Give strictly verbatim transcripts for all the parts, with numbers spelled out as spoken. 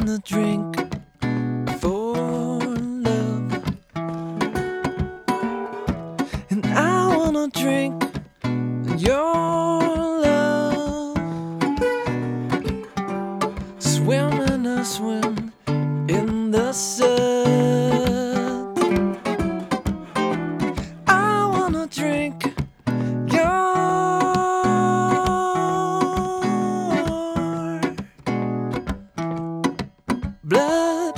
in the drink for love, and I wanna drink your love. Swim and I swim in the sun. I wanna drink your blood.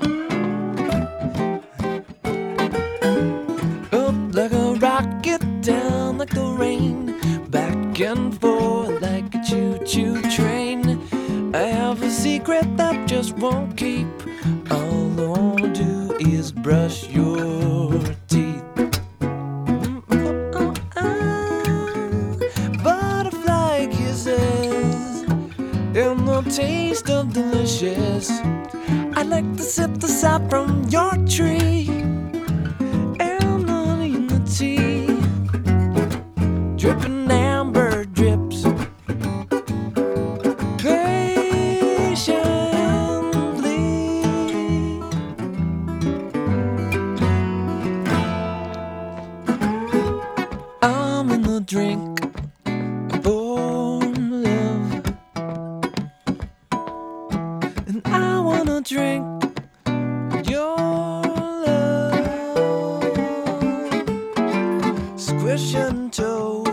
Up like a rocket, down like the rain, back and forth like a choo-choo train. I have a secret that just won't keep. All I wanna do is brush your teeth. Butterfly kisses and the taste of delicious. I like to sip the sap from your tree and honey in the tea, dripping amber drips patiently. I'm in the drink for love, and I wanna drink your love. Squish and toe